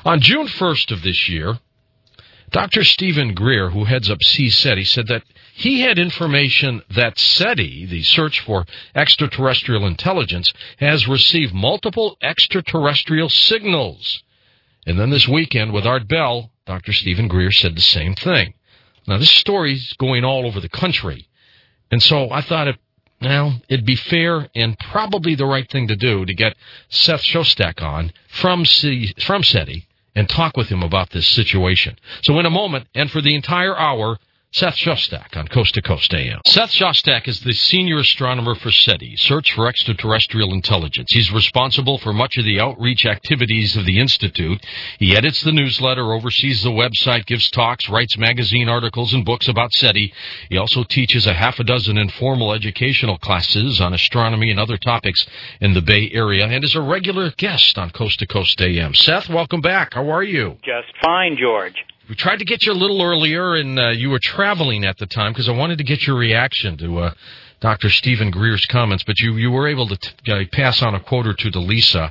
On June 1st of this year, Dr. Stephen Greer, who heads up CSETI, said that he had information that SETI, the Search for Extraterrestrial Intelligence, has received multiple extraterrestrial signals. And then this weekend with Art Bell, Dr. Stephen Greer said the same thing. Now, this story's going all over the country. And so I thought it'd be fair and probably the right thing to do to get Seth Shostak on from SETI and talk with him about this situation. So in a moment, and for the entire hour, Seth Shostak on Coast to Coast AM. Seth Shostak is the senior astronomer for SETI, Search for Extraterrestrial Intelligence. He's responsible for much of the outreach activities of the Institute. He edits the newsletter, oversees the website, gives talks, writes magazine articles and books about SETI. He also teaches a half a dozen informal educational classes on astronomy and other topics in the Bay Area, and is a regular guest on Coast to Coast AM. Seth, welcome back. How are you? Just fine, George. We tried to get you a little earlier, and you were traveling at the time because I wanted to get your reaction to Dr. Stephen Greer's comments, but you were able to pass on a quote or two to Lisa,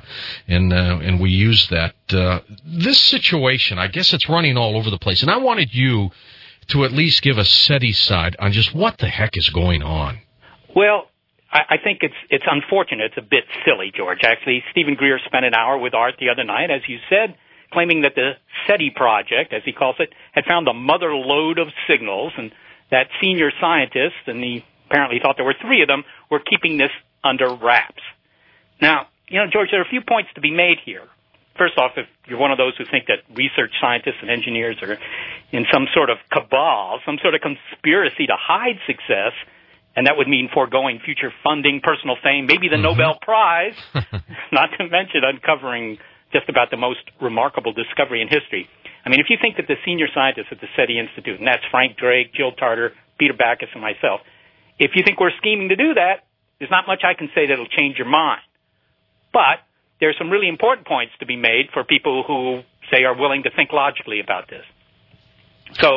and we used that. This situation, I guess it's running all over the place, and I wanted you to at least give a SETI side on just what the heck is going on. Well, I think it's unfortunate. It's a bit silly, George. Actually, Stephen Greer spent an hour with Art the other night, as you said, claiming that the SETI project, as he calls it, had found a mother lode of signals, and that senior scientists, and he apparently thought there were three of them, were keeping this under wraps. Now, George, there are a few points to be made here. First off, if you're one of those who think that research scientists and engineers are in some sort of cabal, some sort of conspiracy to hide success, and that would mean foregoing future funding, personal fame, maybe the Nobel Prize, not to mention uncovering just about the most remarkable discovery in history. I mean, if you think that the senior scientists at the SETI Institute, and that's Frank Drake, Jill Tarter, Peter Backus, and myself, if you think we're scheming to do that, there's not much I can say that'll change your mind. But there's some really important points to be made for people who, say, are willing to think logically about this. So,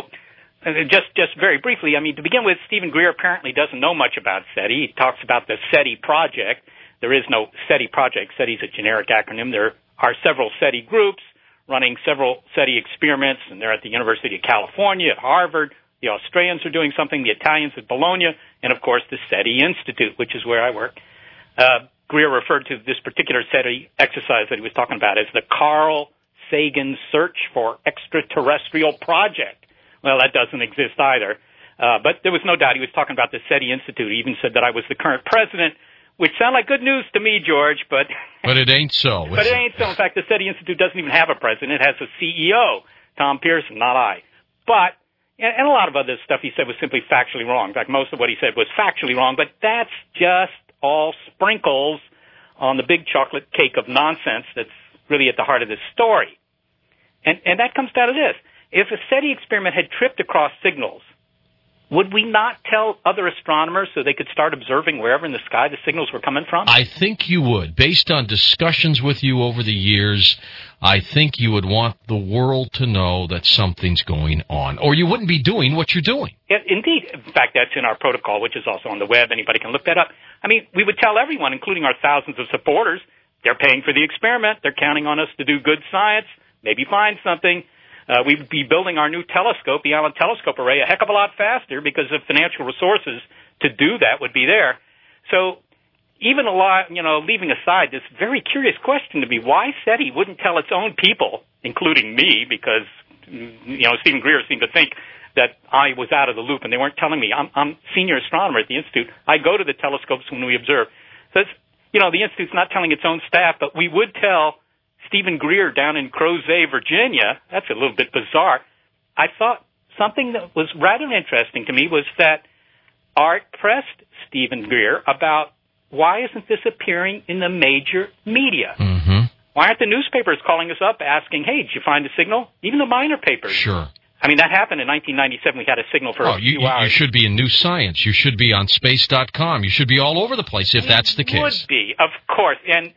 just very briefly, I mean, to begin with, Stephen Greer apparently doesn't know much about SETI. He talks about the SETI project. There is no SETI project. SETI is a generic acronym. There are several SETI groups running several SETI experiments, and they're at the University of California, at Harvard. The Australians are doing something, the Italians at Bologna, and, of course, the SETI Institute, which is where I work. Greer referred to this particular SETI exercise that he was talking about as the Carl Sagan Search for Extraterrestrial Project. Well, that doesn't exist either. But there was no doubt he was talking about the SETI Institute. He even said that I was the current president, which sound like good news to me, George, but it ain't so. But it ain't so. In fact, the SETI Institute doesn't even have a president. It has a CEO, Tom Pearson, not I. But, and a lot of other stuff he said was simply factually wrong. In fact, most of what he said was factually wrong, but that's just all sprinkles on the big chocolate cake of nonsense that's really at the heart of this story. And that comes down to this. If a SETI experiment had tripped across signals, would we not tell other astronomers so they could start observing wherever in the sky the signals were coming from? I think you would. Based on discussions with you over the years, I think you would want the world to know that something's going on, or you wouldn't be doing what you're doing. Yeah, indeed. In fact, that's in our protocol, which is also on the web. Anybody can look that up. I mean, we would tell everyone, including our thousands of supporters, they're paying for the experiment. They're counting on us to do good science, maybe find something. We'd be building our new telescope, the Allen Telescope Array, a heck of a lot faster because the financial resources to do that would be there. So even leaving aside this very curious question to me, why SETI wouldn't tell its own people, including me, because, Stephen Greer seemed to think that I was out of the loop and they weren't telling me. I'm senior astronomer at the Institute. I go to the telescopes when we observe. So the Institute's not telling its own staff, but we would tell Stephen Greer down in Crozet, Virginia. That's a little bit bizarre. I thought something that was rather interesting to me was that Art pressed Stephen Greer about why isn't this appearing in the major media? Mm-hmm. Why aren't the newspapers calling us up asking, hey, did you find a signal? Even the minor papers. Sure. I mean, that happened in 1997. We had a signal for a few hours. You should be in New Science. You should be on Space.com. You should be all over the place if that's the case. Would be, of course. And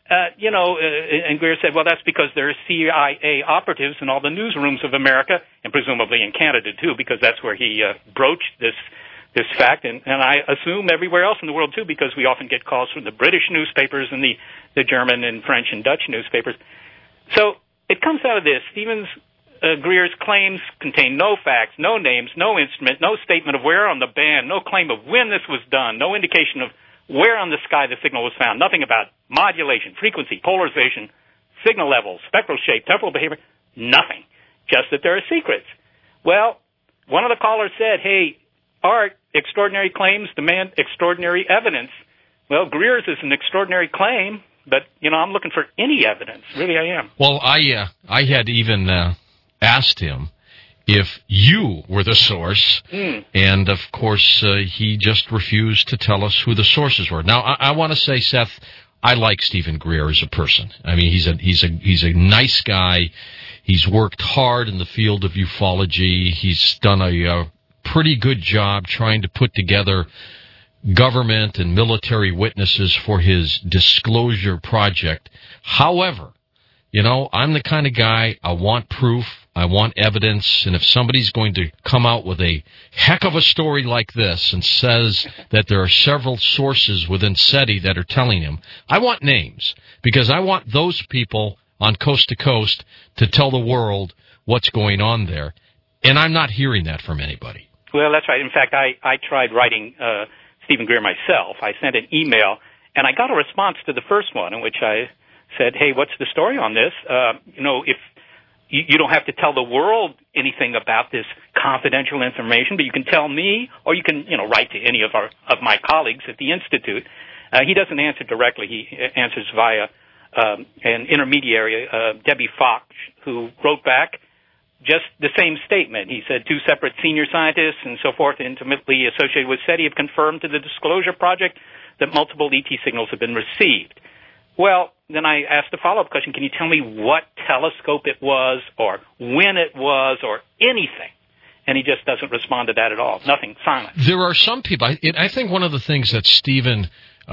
and Greer said, well, that's because there are CIA operatives in all the newsrooms of America, and presumably in Canada, too, because that's where he broached this fact, and I assume everywhere else in the world, too, because we often get calls from the British newspapers and the German and French and Dutch newspapers. So it comes out of this? Stephen Greer's claims contain no facts, no names, no instrument, no statement of where on the band, no claim of when this was done, no indication of where on the sky the signal was found, nothing about modulation, frequency, polarization, signal levels, spectral shape, temporal behavior, nothing. Just that there are secrets. Well, one of the callers said, hey, Art, extraordinary claims demand extraordinary evidence. Well, Greer's is an extraordinary claim, but, I'm looking for any evidence. Really, I am. Well, I had even asked him if you were the source, and, of course, he just refused to tell us who the sources were. Now, I want to say, Seth, I like Stephen Greer as a person. I mean, he's a nice guy. He's worked hard in the field of ufology. He's done a pretty good job trying to put together government and military witnesses for his disclosure project. However, I'm the kind of guy, I want proof, I want evidence, and if somebody's going to come out with a heck of a story like this and says that there are several sources within SETI that are telling him, I want names, because I want those people on Coast to Coast to tell the world what's going on there, and I'm not hearing that from anybody. Well, that's right. In fact, I tried writing Stephen Greer myself. I sent an email, and I got a response to the first one in which I said, hey, what's the story on this? If you don't have to tell the world anything about this confidential information, but you can tell me, or you can, write to any of my colleagues at the Institute. He doesn't answer directly. He answers via an intermediary, Debbie Fox, who wrote back just the same statement. He said 2 separate senior scientists and so forth intimately associated with SETI have confirmed to the Disclosure Project that multiple ET signals have been received. Well, then I asked a follow-up question. Can you tell me what telescope it was or when it was or anything? And he just doesn't respond to that at all. Nothing. Silent. There are some people, I think one of the things that Stephen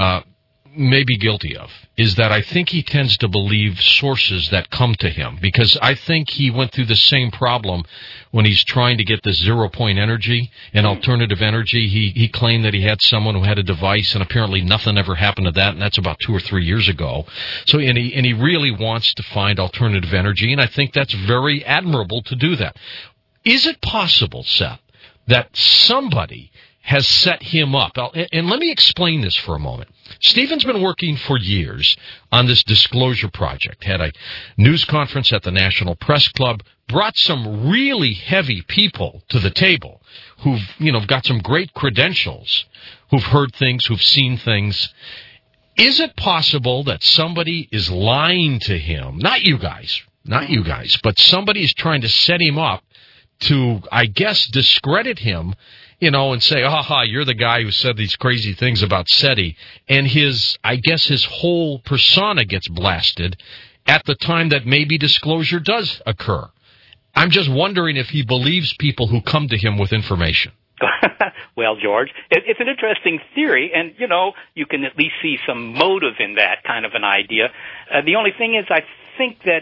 may be guilty of is that I think he tends to believe sources that come to him, because I think he went through the same problem when he's trying to get the 0-point energy and alternative energy. He claimed that he had someone who had a device, and apparently nothing ever happened to that, and that's about 2 or 3 years ago. So, and he really wants to find alternative energy, and I think that's very admirable to do that. Is it possible, Seth, that somebody has set him up? And let me explain this for a moment. Stephen's been working for years on this disclosure project, had a news conference at the National Press Club, brought some really heavy people to the table who've, got some great credentials, who've heard things, who've seen things. Is it possible that somebody is lying to him? Not you guys, but somebody is trying to set him up to, I guess, discredit him, and say, you're the guy who said these crazy things about SETI, and his whole persona gets blasted at the time that maybe disclosure does occur. I'm just wondering if he believes people who come to him with information. Well, George, it's an interesting theory, and, you can at least see some motive in that kind of an idea. The only thing is, I think that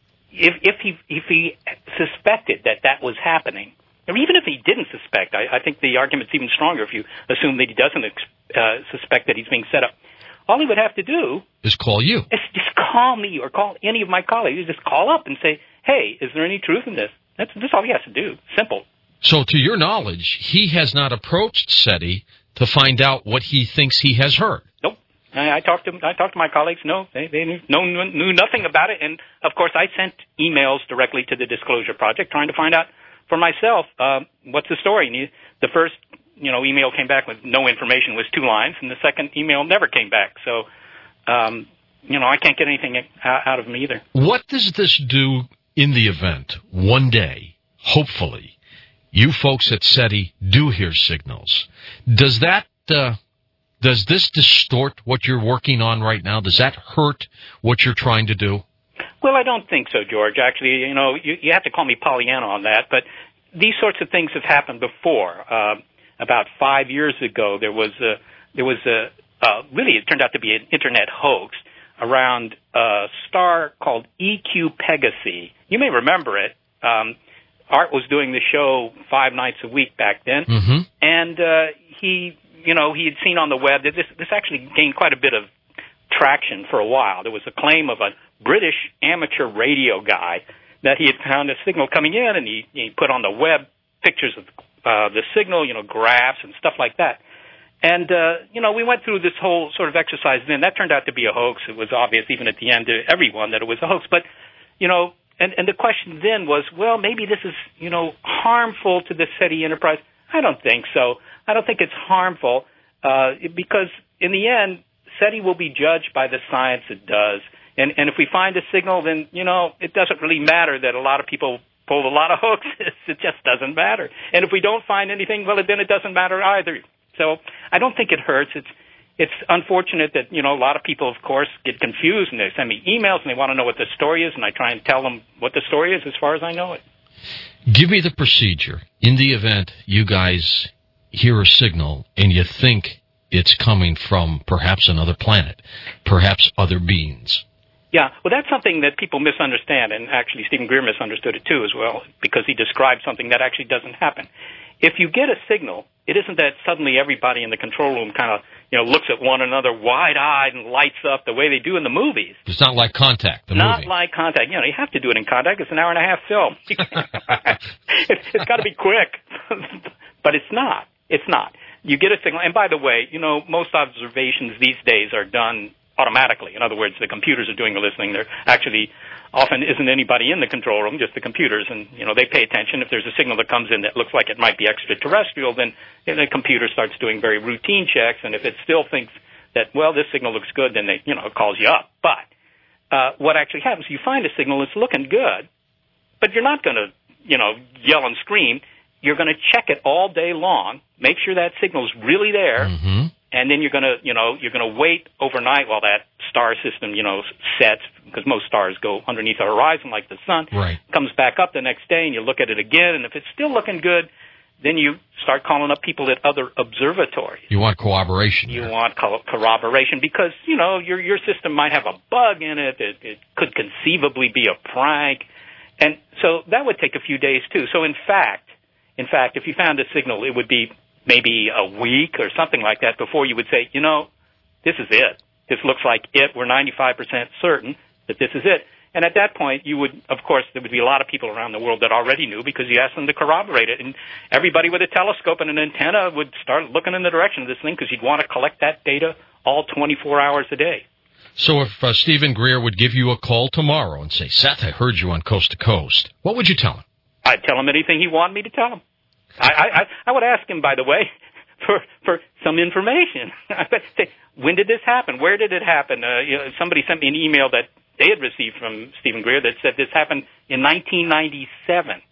if he suspected that was happening, or even if he didn't suspect, I think the argument's even stronger if you assume that he doesn't suspect that he's being set up. All he would have to do is call you. Is just call me or call any of my colleagues. Just call up and say, hey, is there any truth in this? That's all he has to do. Simple. So to your knowledge, he has not approached SETI to find out what he thinks he has heard. Nope. I talked to my colleagues. No, they knew nothing about it. And, of course, I sent emails directly to the Disclosure Project trying to find out for myself, what's the story? And the first, email came back with no information, was 2 lines, and the second email never came back. So, I can't get anything out of him either. What does this do in the event one day, hopefully, you folks at SETI do hear signals? Does this distort what you're working on right now? Does that hurt what you're trying to do? Well, I don't think so, George. Actually, you have to call me Pollyanna on that, but these sorts of things have happened before. About 5 years ago, there was really, it turned out to be an internet hoax around a star called EQ Pegasi. You may remember it. Art was doing the show 5 nights a week back then, and he had seen on the web that this actually gained quite a bit of traction for a while. There was a claim of a British amateur radio guy that he had found a signal coming in, and he put on the web pictures of the signal, graphs and stuff like that. And, we went through this whole sort of exercise then. That turned out to be a hoax. It was obvious even at the end to everyone that it was a hoax. But, and the question then was, well, maybe this is, harmful to the SETI enterprise. I don't think so. I don't think it's harmful because in the end, SETI will be judged by the science it does. And if we find a signal, then, it doesn't really matter that a lot of people pulled a lot of hoaxes. It just doesn't matter. And if we don't find anything, well, then it doesn't matter either. So I don't think it hurts. It's unfortunate that, a lot of people, of course, get confused, and they send me emails, and they want to know what the story is, and I try and tell them what the story is as far as I know it. Give me the procedure. In the event you guys hear a signal and you think it's coming from perhaps another planet, perhaps other beings. Yeah, well, that's something that people misunderstand, and actually Stephen Greer misunderstood it too as well, because he described something that actually doesn't happen. If you get a signal, it isn't that suddenly everybody in the control room kind of, looks at one another wide-eyed and lights up the way they do in the movies. It's not like Contact, the movie. Not like Contact. You have to do it in Contact. It's an hour-and-a-half film. It's got to be quick. But it's not. It's not. You get a signal. And by the way, most observations these days are done automatically. In other words, the computers are doing the listening. There actually often isn't anybody in the control room, just the computers, and they pay attention. If there's a signal that comes in that looks like it might be extraterrestrial, then the computer starts doing very routine checks, and if it still thinks that, well, this signal looks good, then it calls you up. But what actually happens, you find a signal that's looking good, but you're not going to, yell and scream. You're going to check it all day long, make sure that signal's really there, and then you're going to wait overnight while that star system, sets, because most stars go underneath the horizon like the sun. Right. Comes back up the next day, and you look at it again, and if it's still looking good, then you start calling up people at other observatories. You want corroboration. You want corroboration because, your system might have a bug in it. It could conceivably be a prank. And so that would take a few days, too. So, in fact, if you found a signal, it would be maybe a week or something like that before you would say, this is it. This looks like it. We're 95% certain that this is it. And at that point, there would be a lot of people around the world that already knew because you asked them to corroborate it. And everybody with a telescope and an antenna would start looking in the direction of this thing because you'd want to collect that data all 24 hours a day. So if Stephen Greer would give you a call tomorrow and say, Seth, I heard you on Coast to Coast, what would you tell him? I'd tell him anything he wanted me to tell him. I would ask him, by the way, for some information. I would say, when did this happen? Where did it happen? Somebody sent me an email that they had received from Stephen Greer that said this happened in 1997.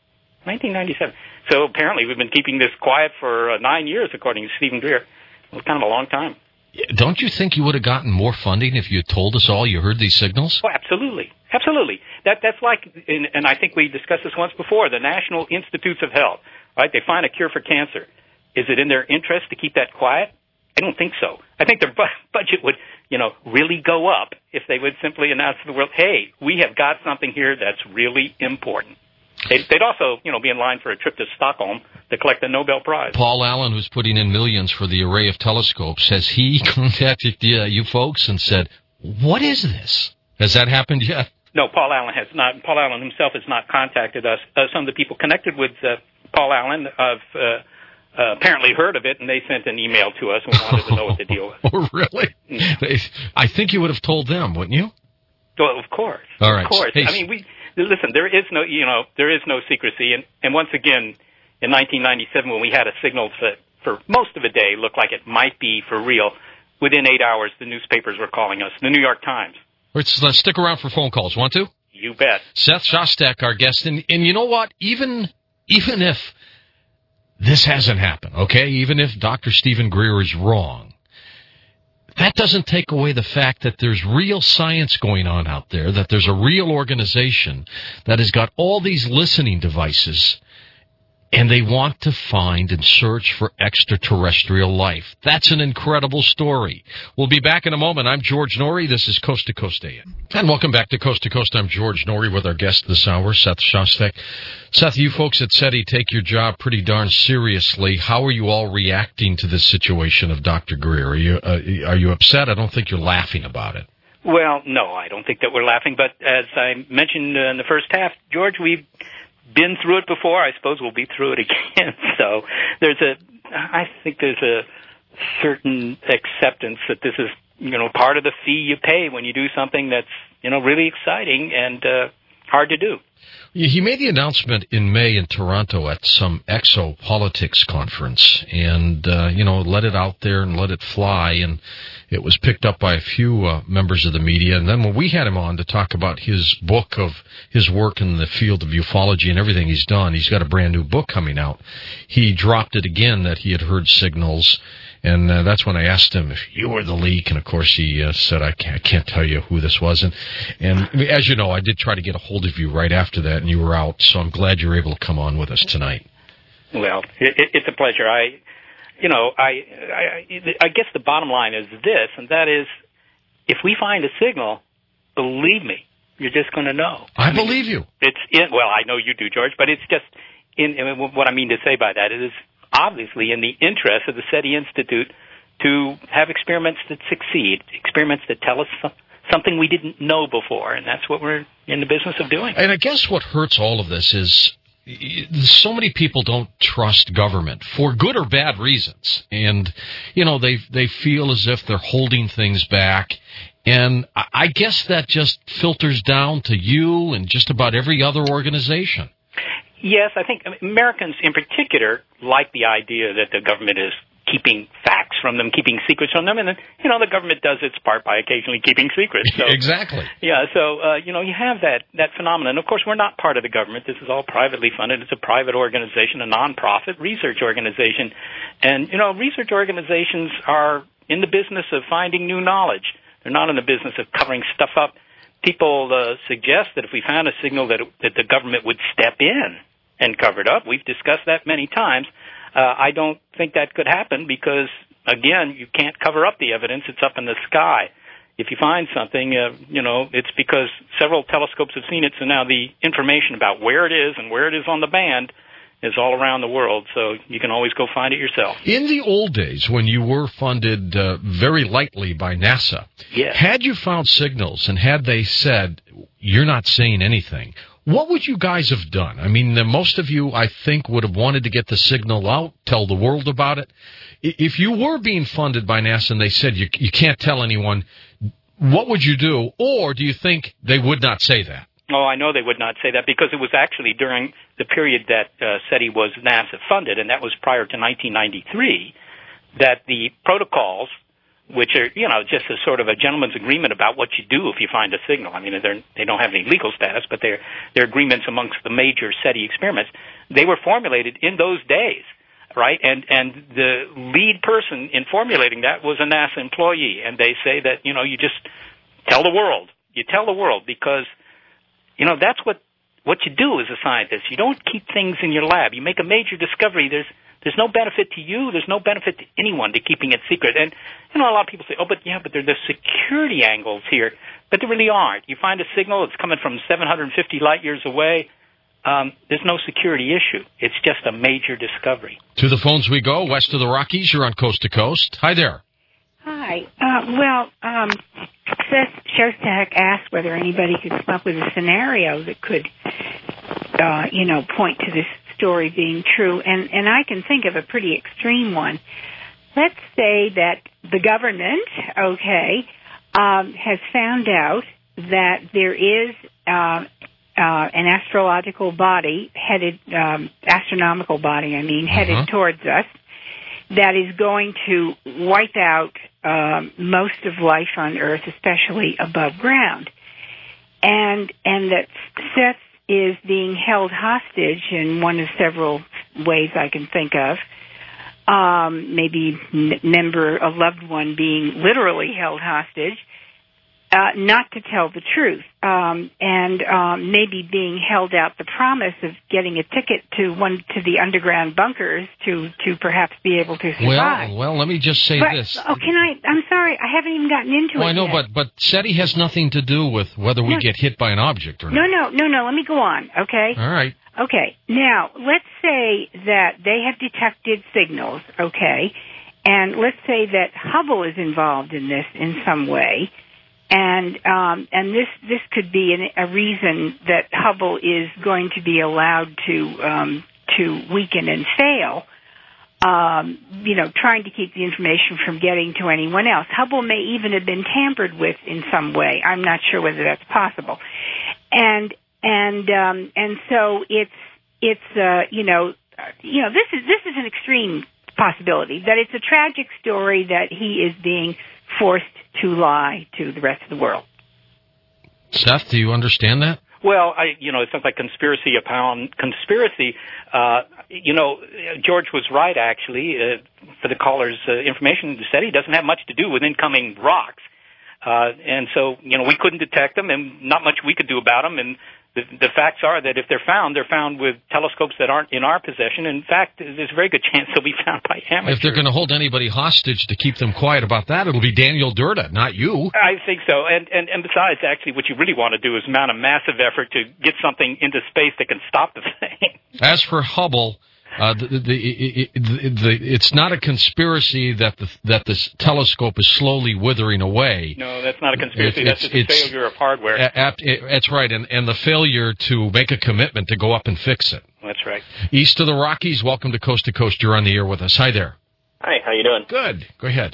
1997. So apparently we've been keeping this quiet for 9 years, according to Stephen Greer. It was kind of a long time. Don't you think you would have gotten more funding if you had told us all you heard these signals? Oh, absolutely. Absolutely. That's like, and I think we discussed this once before, the National Institutes of Health, right? They find a cure for cancer. Is it in their interest to keep that quiet? I don't think so. I think their budget would, really go up if they would simply announce to the world, hey, we have got something here that's really important. They'd also, be in line for a trip to Stockholm to collect the Nobel Prize. Paul Allen, who's putting in millions for the array of telescopes, has he contacted you folks and said, what is this? Has that happened yet? No, Paul Allen has not. Paul Allen himself has not contacted us. Some of the people connected with Paul Allen have apparently heard of it, and they sent an email to us and wanted to know what the deal was. Oh, really? Yeah. I think you would have told them, wouldn't you? Well, of course. All right. Of course. Hey, I mean, listen, there is no secrecy. And once again, in 1997, when we had a signal that for most of the day looked like it might be for real, within 8 hours, the newspapers were calling us. The New York Times. Let's stick around for phone calls. Want to? You bet. Seth Shostak, our guest. And you know what? Even if this hasn't happened, okay, even if Dr. Stephen Greer is wrong, that doesn't take away the fact that there's real science going on out there, that there's a real organization that has got all these listening devices, and they want to find and search for extraterrestrial life. That's an incredible story. We'll be back in a moment. I'm George Noory. This is Coast to Coast AM. And welcome back to Coast to Coast. I'm George Noory with our guest this hour, Seth Shostak. Seth, you folks at SETI take your job pretty darn seriously. How are you all reacting to this situation of Dr. Greer? Are you upset? I don't think you're laughing about it. Well, no, I don't think that we're laughing. But as I mentioned in the first half, George, we've been through it before. I suppose we'll be through it again. So I think there's a certain acceptance that this is, part of the fee you pay when you do something that's, really exciting and hard to do. He made the announcement in May in Toronto at some exopolitics conference and, let it out there and let it fly. And it was picked up by a few members of the media. And then when we had him on to talk about his book of his work in the field of ufology and everything he's done, he's got a brand new book coming out. He dropped it again that he had heard signals. And that's when I asked him if you were the leak, and of course he said, I can't tell you who this was. And as you know, I did try to get a hold of you right after that, and you were out, so I'm glad you were able to come on with us tonight. Well, it's a pleasure. I guess the bottom line is this, and that is, if we find a signal, believe me, you're just going to know. I believe you. Well, I know you do, George, but it's just, what I mean to say by that is, obviously in the interest of the SETI Institute to have experiments that succeed, experiments that tell us something we didn't know before, and that's what we're in the business of doing. And I guess what hurts all of this is so many people don't trust government for good or bad reasons, and they feel as if they're holding things back. And I guess that just filters down to you and just about every other organization. Yes, I think Americans in particular like the idea that the government is keeping facts from them, keeping secrets from them, and then, the government does its part by occasionally keeping secrets. So, exactly. Yeah, so, you have that phenomenon. Of course, we're not part of the government. This is all privately funded. It's a private organization, a non-profit research organization. And, research organizations are in the business of finding new knowledge. They're not in the business of covering stuff up. People suggest that if we found a signal that the government would step in and cover it up. We've discussed that many times. I don't think that could happen because, again, you can't cover up the evidence. It's up in the sky. If you find something, it's because several telescopes have seen it, so now the information about where it is and where it is on the band is all around the world, so you can always go find it yourself. In the old days, when you were funded very lightly by NASA, yes. Had you found signals and had they said, you're not saying anything, what would you guys have done? I mean, most of you, I think, would have wanted to get the signal out, tell the world about it. If you were being funded by NASA and they said you can't tell anyone, what would you do? Or do you think they would not say that? Oh, I know they would not say that because it was actually during the period that SETI was NASA funded, and that was prior to 1993, that the protocols, which are, just a sort of a gentleman's agreement about what you do if you find a signal. I mean, they don't have any legal status, but they're agreements amongst the major SETI experiments. They were formulated in those days, right? And the lead person in formulating that was a NASA employee, and they say that, you just tell the world. You tell the world because that's what you do as a scientist. You don't keep things in your lab. You make a major discovery. There's no benefit to you. There's no benefit to anyone to keeping it secret. And, a lot of people say, but there are the security angles here. But there really aren't. You find a signal that's coming from 750 light years away. There's no security issue. It's just a major discovery. To the phones we go. West of the Rockies, you're on Coast to Coast. Hi there. Hi. Seth Shostak asked whether anybody could come up with a scenario that could, point to this story being true. And I can think of a pretty extreme one. Let's say that the government, has found out that there is an astronomical body headed towards us that is going to wipe out most of life on Earth, especially above ground. And that Seth is being held hostage in one of several ways I can think of. Maybe a loved one being literally held hostage, not to tell the truth, and maybe being held out the promise of getting a ticket to the underground bunkers to perhaps be able to survive. Well, let me just say this. I'm sorry, I haven't even gotten into it. I know, yet. but SETI has nothing to do with whether we get hit by an object or not. No, let me go on, okay? All right. Okay, now, let's say that they have detected signals, okay, and let's say that Hubble is involved in this in some way, And this could be a reason that Hubble is going to be allowed to weaken and fail. Trying to keep the information from getting to anyone else. Hubble may even have been tampered with in some way. I'm not sure whether that's possible. And so it's this is an extreme possibility that it's a tragic story that he is being forced to lie to the rest of the world. Seth, do you understand that? Well, it sounds like conspiracy upon conspiracy. George was right, actually. For the caller's information, the SETI doesn't have much to do with incoming rocks. And so, we couldn't detect them, and not much we could do about them. And the facts are that if they're found with telescopes that aren't in our possession. In fact, there's a very good chance they'll be found by amateurs. If they're going to hold anybody hostage to keep them quiet about that, it'll be Daniel Durda, not you. I think so. And besides, actually, what you really want to do is mount a massive effort to get something into space that can stop the thing. As for Hubble, it's not a conspiracy that this telescope is slowly withering away. No, that's not a conspiracy. That's just a failure of hardware. That's right, and the failure to make a commitment to go up and fix it. That's right. East of the Rockies, welcome to Coast to Coast. You're on the air with us. Hi there. Hi, how you doing? Good. Go ahead.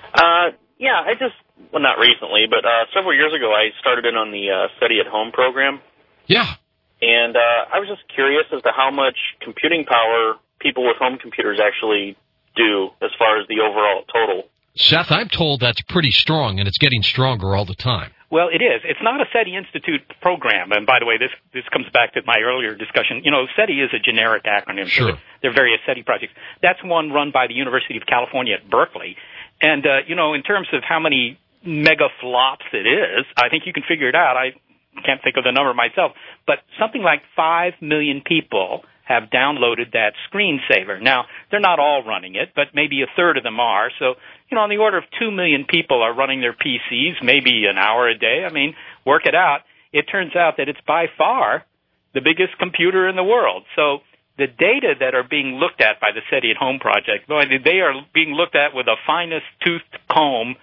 Not recently, but several years ago I started in on the SETI at Home program. Yeah. And I was just curious as to how much computing power people with home computers actually do as far as the overall total. Seth, I'm told that's pretty strong, and it's getting stronger all the time. Well, it is. It's not a SETI Institute program. And by the way, this comes back to my earlier discussion. SETI is a generic acronym. Sure. So there are various SETI projects. That's one run by the University of California at Berkeley. And, in terms of how many mega flops it is, I think you can figure it out. I can't think of the number myself, but something like 5 million people have downloaded that screensaver. Now, they're not all running it, but maybe a third of them are. So, on the order of 2 million people are running their PCs, maybe an hour a day. I mean, work it out. It turns out that it's by far the biggest computer in the world. So the data that are being looked at by the SETI at Home project, they are being looked at with the finest toothed comb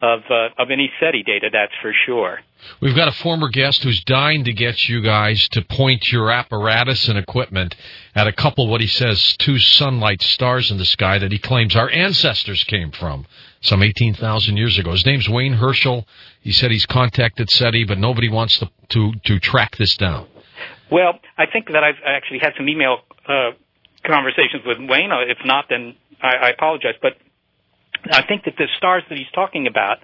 of any SETI data, that's for sure. We've got a former guest who's dying to get you guys to point your apparatus and equipment at a couple, what he says, 2 sunlight stars in the sky that he claims our ancestors came from some 18,000 years ago. His name's Wayne Herschel. He said he's contacted SETI, but nobody wants to track this down. Well, I think that I've actually had some email conversations with Wayne. If not, then I apologize. But I think that the stars that he's talking about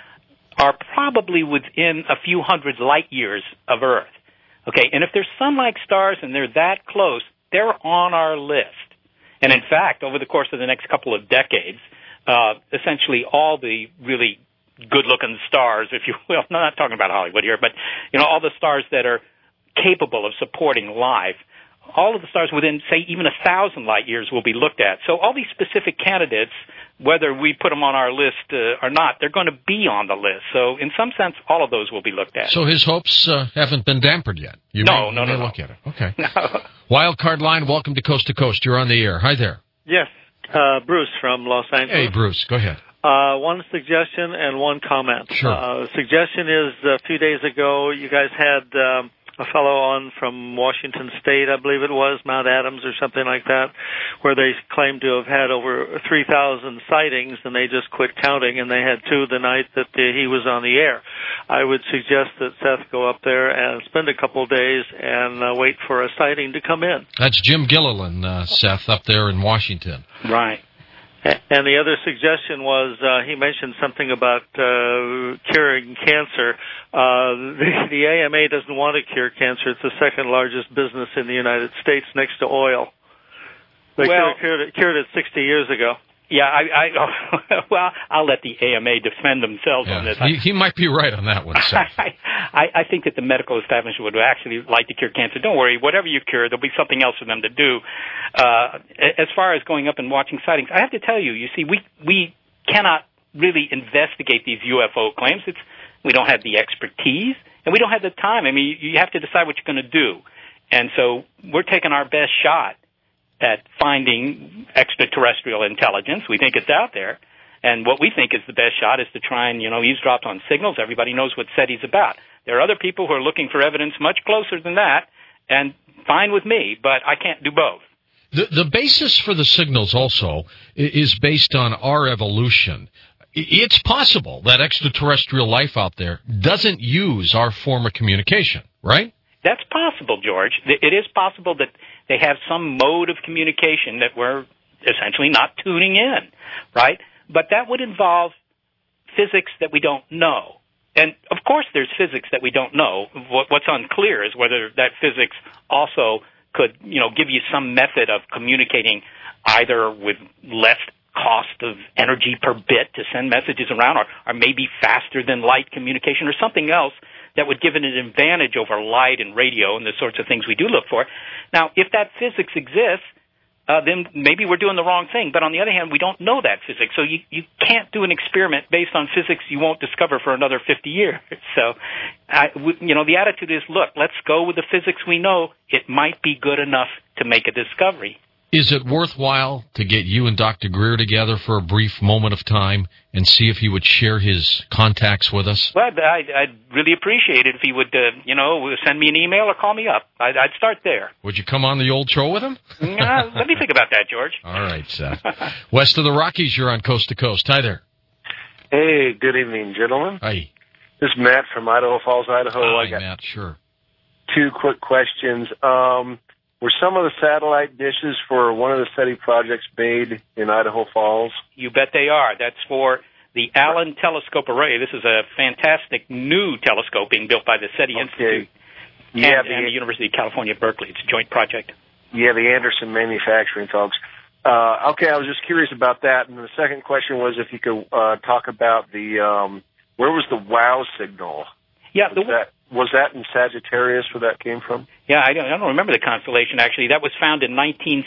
are probably within a few hundred light years of Earth. Okay, and if they're sun-like stars and they're that close, they're on our list. And in fact, over the course of the next couple of decades, essentially all the really good-looking stars, if you will, I'm not talking about Hollywood here, but all the stars that are capable of supporting life, all of the stars within, say, even 1,000 light years will be looked at. So all these specific candidates, whether we put them on our list or not, they're going to be on the list. So in some sense, all of those will be looked at. So his hopes haven't been dampened yet? No. Look at it. Okay. No. Wildcard line, welcome to Coast. You're on the air. Hi there. Yes. Bruce from Los Angeles. Hey, Bruce. Go ahead. One suggestion and one comment. Sure. Suggestion is a few days ago you guys had a fellow on from Washington State, I believe it was, Mount Adams or something like that, where they claimed to have had over 3,000 sightings, and they just quit counting, and they had 2 the night that he was on the air. I would suggest that Seth go up there and spend a couple of days and wait for a sighting to come in. That's Jim Gilliland, Seth, up there in Washington. Right. And the other suggestion was he mentioned something about curing cancer. The AMA doesn't want to cure cancer. It's the second largest business in the United States next to oil. They cured it 60 years ago. Yeah, well, I'll let the AMA defend themselves on this. He might be right on that one, Seth. I think that the medical establishment would actually like to cure cancer. Don't worry, whatever you cure, there'll be something else for them to do. As far as going up and watching sightings, I have to tell you, see, we cannot really investigate these UFO claims. We don't have the expertise, and we don't have the time. I mean, you have to decide what you're going to do. And so we're taking our best shot at finding extraterrestrial intelligence. We think it's out there. And what we think is the best shot is to try and, eavesdrop on signals. Everybody knows what SETI's about. There are other people who are looking for evidence much closer than that, and fine with me, but I can't do both. The basis for the signals also is based on our evolution. It's possible that extraterrestrial life out there doesn't use our form of communication, right? That's possible, George. It is possible that they have some mode of communication that we're essentially not tuning in, right? But that would involve physics that we don't know. And, of course, there's physics that we don't know. What's unclear is whether that physics also could, give you some method of communicating either with less cost of energy per bit to send messages around or maybe faster than light communication or something else that would give it an advantage over light and radio and the sorts of things we do look for. Now, if that physics exists, then maybe we're doing the wrong thing. But on the other hand, we don't know that physics. So you can't do an experiment based on physics you won't discover for another 50 years. So, the attitude is, look, let's go with the physics we know. It might be good enough to make a discovery. Is it worthwhile to get you and Dr. Greer together for a brief moment of time and see if he would share his contacts with us? Well, I'd really appreciate it if he would, send me an email or call me up. I'd start there. Would you come on the old show with him? Let me think about that, George. All right. West of the Rockies, you're on Coast to Coast. Hi there. Hey, good evening, gentlemen. Hi. This is Matt from Idaho Falls, Idaho. Hi, Matt, sure. 2 quick questions. Were some of the satellite dishes for one of the SETI projects made in Idaho Falls? You bet they are. That's for the Allen Telescope Array. This is a fantastic new telescope being built by the SETI Institute and the University of California at Berkeley. It's a joint project. Yeah, the Anderson Manufacturing folks. Okay, I was just curious about that. And the second question was if you could talk about the where was the WOW signal? Yeah, was that in Sagittarius where that came from? Yeah, I don't remember the constellation, actually. That was found in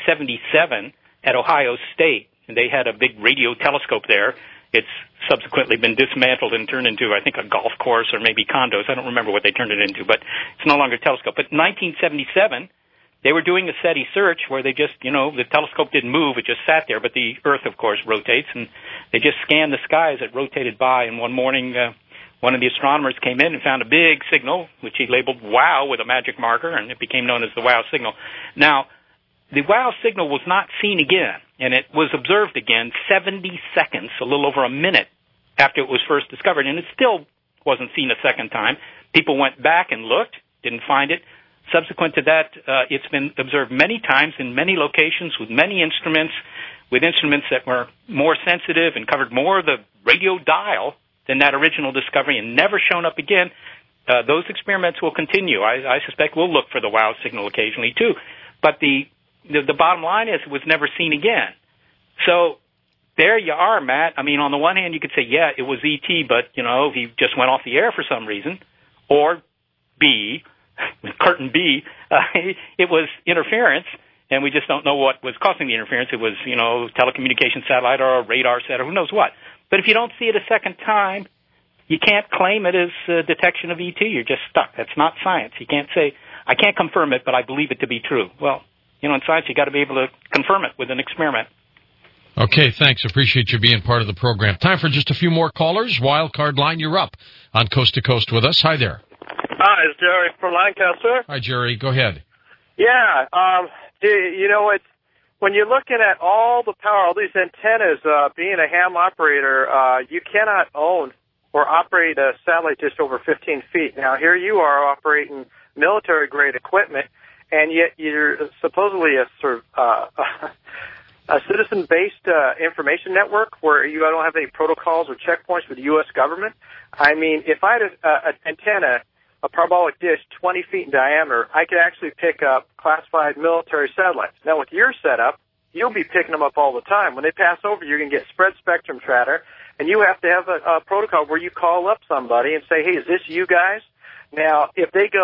1977 at Ohio State, and they had a big radio telescope there. It's subsequently been dismantled and turned into, I think, a golf course or maybe condos. I don't remember what they turned it into, but it's no longer a telescope. But in 1977, they were doing a SETI search where they just, the telescope didn't move, it just sat there, but the Earth, of course, rotates, and they just scanned the sky as it rotated by, and one morning one of the astronomers came in and found a big signal, which he labeled WOW with a magic marker, and it became known as the WOW signal. Now, the WOW signal was not seen again, and it was observed again 70 seconds, a little over a minute, after it was first discovered, and it still wasn't seen a second time. People went back and looked, didn't find it. Subsequent to that, it's been observed many times in many locations with many instruments, with instruments that were more sensitive and covered more of the radio dial than that original discovery, and never shown up again. Those experiments will continue. I suspect we'll look for the WOW signal occasionally too. But the bottom line is it was never seen again. So there you are, Matt. I mean, on the one hand, you could say, yeah, it was ET, but, he just went off the air for some reason. Or B, curtain B, it was interference, and we just don't know what was causing the interference. It was, telecommunication satellite or a radar set or who knows what. But if you don't see it a second time, you can't claim it as detection of ET. You're just stuck. That's not science. You can't say, I can't confirm it, but I believe it to be true. Well, in science, you got to be able to confirm it with an experiment. Okay, thanks. Appreciate you being part of the program. Time for just a few more callers. Wildcard line, you're up on Coast to Coast with us. Hi there. Hi, it's Jerry from Lancaster. Hi, Jerry. Go ahead. Yeah, it's when you're looking at all the power, all these antennas, being a ham operator, you cannot own or operate a satellite dish over 15 feet. Now, here you are operating military-grade equipment, and yet you're supposedly a sort of a citizen-based information network where you don't have any protocols or checkpoints with the U.S. government. I mean, if I had an antenna, a parabolic dish 20 feet in diameter, I could actually pick up classified military satellites. Now, with your setup, you'll be picking them up all the time. When they pass over, you're going to get spread spectrum chatter, and you have to have a protocol where you call up somebody and say, hey, is this you guys? Now, if they go,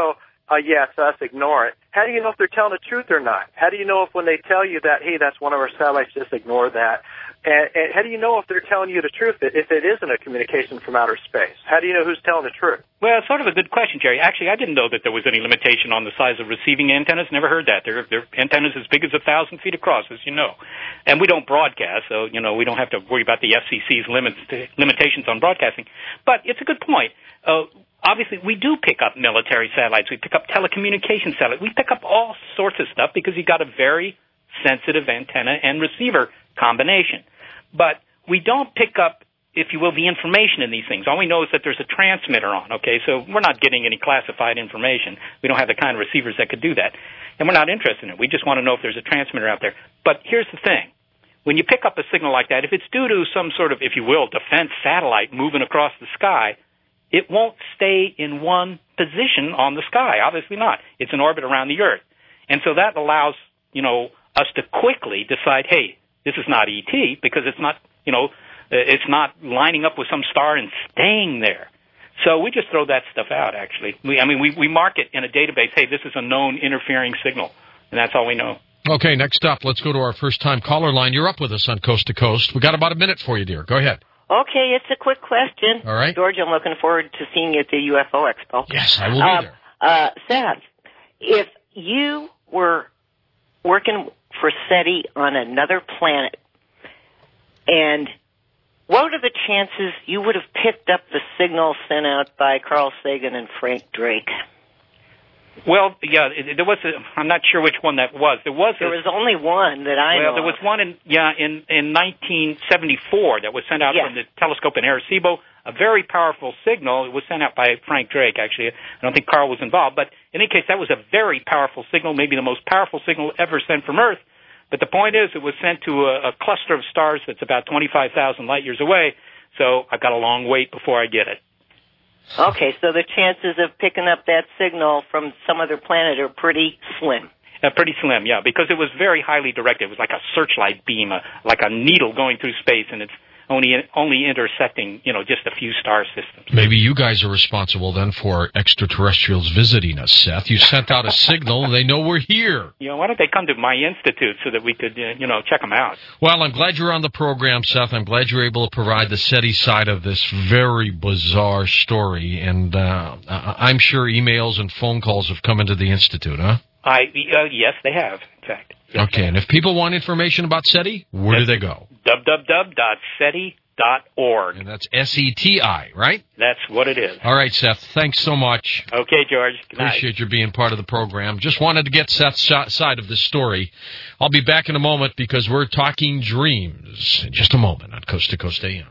yes, us, ignore it. How do you know if they're telling the truth or not? How do you know if when they tell you that, hey, that's one of our satellites, just ignore that? And how do you know if they're telling you the truth if it isn't a communication from outer space? How do you know who's telling the truth? Well, it's sort of a good question, Jerry. Actually, I didn't know that there was any limitation on the size of receiving antennas. Never heard that. They're antennas as big as 1,000 feet across, as you know. And we don't broadcast, so, we don't have to worry about the FCC's limitations on broadcasting. But it's a good point. Obviously, we do pick up military satellites. We pick up telecommunication satellites. We pick up all sorts of stuff because you've got a very sensitive antenna and receiver combination. But we don't pick up, if you will, the information in these things. All we know is that there's a transmitter on, okay? So we're not getting any classified information. We don't have the kind of receivers that could do that. And we're not interested in it. We just want to know if there's a transmitter out there. But here's the thing. When you pick up a signal like that, if it's due to some sort of, if you will, defense satellite moving across the sky, it won't stay in one position on the sky. Obviously not. It's in orbit around the Earth. And so that allows, us to quickly decide, hey, this is not ET because it's not, it's not lining up with some star and staying there. So we just throw that stuff out, actually. We mark it in a database, hey, this is a known interfering signal, and that's all we know. Okay, next up, let's go to our first-time caller line. You're up with us on Coast to Coast. We got about a minute for you, dear. Go ahead. Okay, it's a quick question. All right. George, I'm looking forward to seeing you at the UFO Expo. Yes, I will be there. Seth, if you were working for SETI on another planet, and what are the chances you would have picked up the signal sent out by Carl Sagan and Frank Drake? Well, yeah, there was I'm not sure which one that was. There was only one that I know. Well, there was one in 1974 that was sent out from the telescope in Arecibo. A very powerful signal. It was sent out by Frank Drake, actually. I don't think Carl was involved. But in any case, that was a very powerful signal, maybe the most powerful signal ever sent from Earth. But the point is, it was sent to a cluster of stars that's about 25,000 light years away. So I've got a long wait before I get it. Okay, so the chances of picking up that signal from some other planet are pretty slim. Pretty slim, yeah, because it was very highly directed. It was like a searchlight beam, like a needle going through space, and it's only intersecting, just a few star systems. Maybe you guys are responsible then for extraterrestrials visiting us, Seth. You sent out a signal, they know we're here. Why don't they come to my institute so that we could, check them out? Well, I'm glad you're on the program, Seth. I'm glad you're able to provide the SETI side of this very bizarre story, and I'm sure emails and phone calls have come into the institute, huh? Yes, they have, in fact. Yes, okay, and if people want information about SETI, where do they go? www.seti.org. And that's SETI, right? That's what it is. All right, Seth, thanks so much. Okay, George. Good night. Appreciate you being part of the program. Just wanted to get Seth's side of this story. I'll be back in a moment because we're talking dreams in just a moment on Coast to Coast AM.